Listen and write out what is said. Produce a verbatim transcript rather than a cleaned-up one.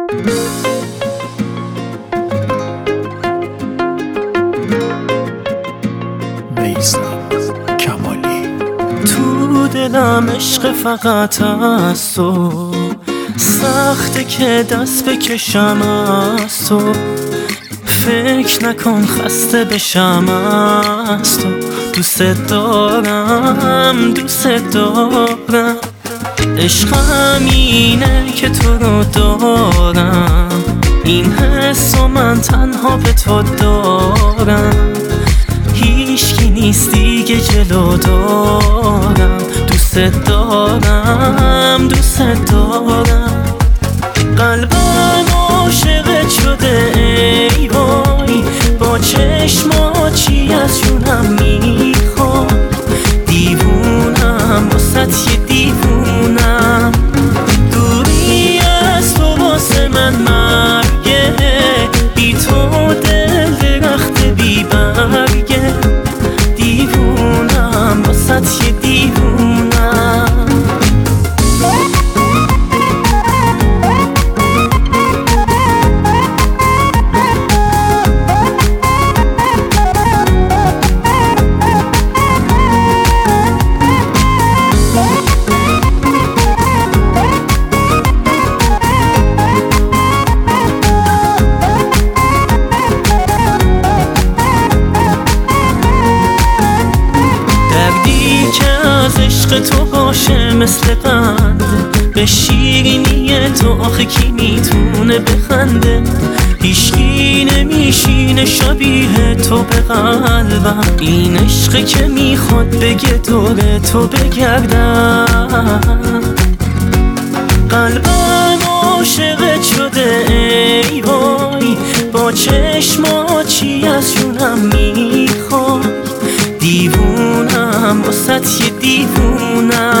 میثم کمالی. تو دلم عشق فقط از تو، سخته که دست بکشم از تو. فکر نکن خسته بشم از تو، دوست دارم دوست دارم. عشق همینه که تو رو دارم، این حس و من تنها به تو دارم. هیچکی نیست دیگه جلو دارم، دوست دارم دوست دارم. قلبم عاشقت شده ای وای، با چشمات چی از جونم میخواد. دیوونم واسه یه دیوونم، دوری از تو واسه من مرگه. بی تو دل درخت بی برگه، دیوونم واسه یه دیوونم. عشق تو باشه مثل قند، به شیرینی تو آخه کی میتونه بخنده. هیچکی نمیشینه شبیه تو به قلبم، این عشقی که میخواد بگه دور تو بگردم. قلبم عاشقت شده ای وای، با چشمات چی از جونم میخواد. دیوونم واسه یه دیوونم.